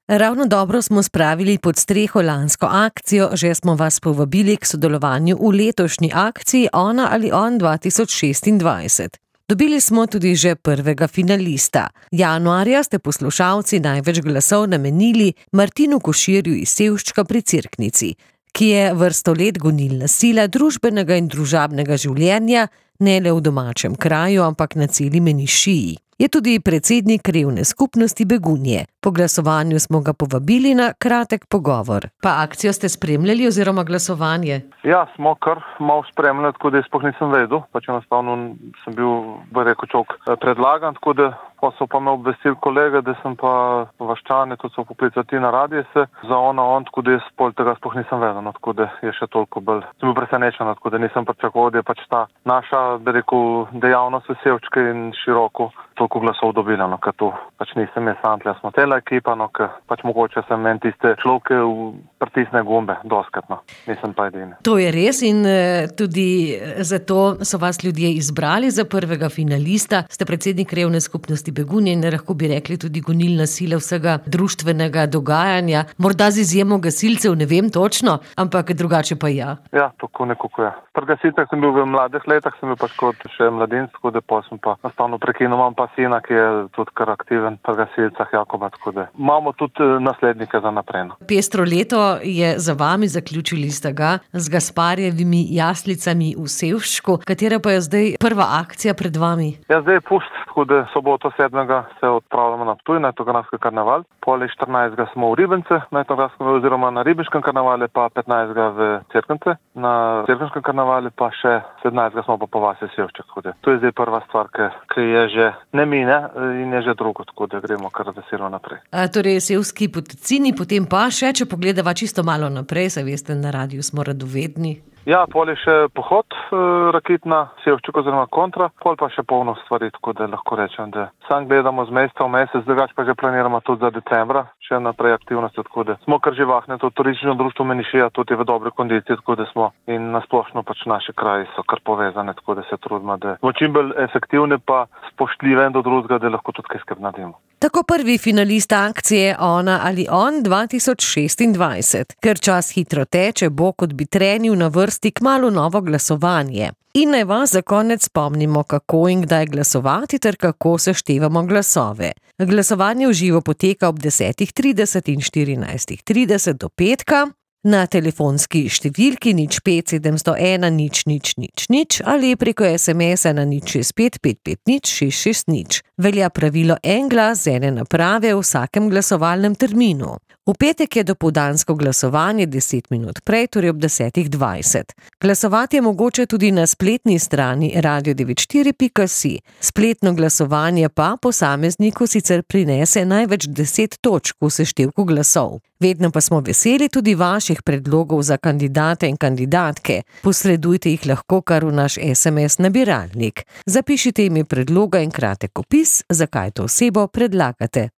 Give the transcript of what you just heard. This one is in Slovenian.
Ravno dobro smo spravili pod streho lansko akcijo, že smo vas povabili k sodelovanju v letošnji akciji Ona ali on 2026. Dobili smo tudi že prvega finalista. Januarja ste poslušalci največ glasov namenili Martinu Koširju iz Sevščka pri Cerknici, ki je vrsto let gonilna sila družbenega in družabnega življenja, ne le v domačem kraju, ampak na celi Menišiji. Je tudi predsednik krajevne skupnosti Begunje. Po glasovanju smo ga povabili na kratek pogovor. Pa akcijo ste spremljali oziroma glasovanje? Ja, smo kar malo spremljali, tako da jaz sploh nisem vedel. Pač enostavno sem bil, predlagan, tako da pa so pa me obvestili kolega, da sem pa vaščane, tudi so poklicati na radije se za on, tako da jaz pol tega sploh nisem vedel, no, tako da je še toliko bolj. Sem bil presenečen, tako da nisem pričakoval, da je pač ta naša, dejavnost v Sevčki in široko toliko glasov dobila, no, ker to pač nisem jaz sam, smo tela ekipa, no, ker pač mogoče sem en tiste človeke pritisne gumbe, doskrat, no, nisem pa edini. To je res in tudi zato so vas ljudje izbrali za prvega finalista. Ste predsednik krajevne skupnosti Begunje in lahko bi rekli tudi gonilna sila vsega društvenega dogajanja. Morda z izjemo gasilcev, ne vem točno, ampak drugače pa ja. Ja, tako nekako je. Pri gasilcih sem bil v mladih letih, sem bil pač kot še mladinec, tako da pa sem pa nastavno prekinil, imam pa sina, ki je tudi kar aktiven pri gasilcah, Jakoba, tako da imamo tudi naslednike za naprej. Pestro leto je za vami, zaključili ste ga z Gasparjevimi jaslicami v Sevščku, katera pa je zdaj prva akcija pred vami? Ja, zdaj je pust, tako da soboto 7. se odpravljamo na Ptuj, na etnografski karneval. Pole 14. smo v Ribence, oziroma na Ribiškem karnevale, pa 15. v Cerknice. Na Cerkniškem karnevale pa še 17. smo pa po vasi Sevšček. To je zdaj prva stvar, ki je že ne mine in je že drugo, tako da gremo kar veselo naprej. Torej Sevski Potocini, potem pa še, če pogledava čisto malo naprej, saj veste, na radiju smo radovedni. Ja, pol je še pohod raketna, Sevšček oziroma kontra, pol pa še polno stvari, tako da lahko rečem, da sam gledamo z meseca v mesec, drugače pa že planiramo tudi za decembra, še naprej aktivnosti, tako da smo kar živahne, to turistično društvo Menišija tudi je v dobri kondiciji, tako da smo in nasplošno pač naši kraji so kar povezane, tako da se trudimo, da smo čim bolj efektivni pa spoštljivi do drugega, da lahko tudi kaj skrb naredimo. Tako prvi finalist akcije Ona ali on 2026. Ker čas hitro teče, bo, kot bi trenil na vrsti kmalu novo glasovanje. In naj vas za konec spomnimo, kako in kdaj glasovati ter kako seštevamo glasove. Glasovanje v živo poteka ob 10.30 in 14.30 do petka. Na telefonski številki 05 701 0000 ali preko SMS-a na 065 550 660. Velja pravilo en glas z ene naprave v vsakem glasovalnem terminu. V petek je dopoldansko glasovanje 10 minut prej, torej ob 10.20. Glasovati je mogoče tudi na spletni strani radio94.si. Spletno glasovanje pa posamezniku sicer prinese največ 10 točk v seštevku glasov. Vedno pa smo veseli tudi vaših predlogov za kandidate in kandidatke. Posredujte jih lahko kar v naš SMS nabiralnik. Zapišite ime predloga in kratek opis, zakaj to osebo predlagate.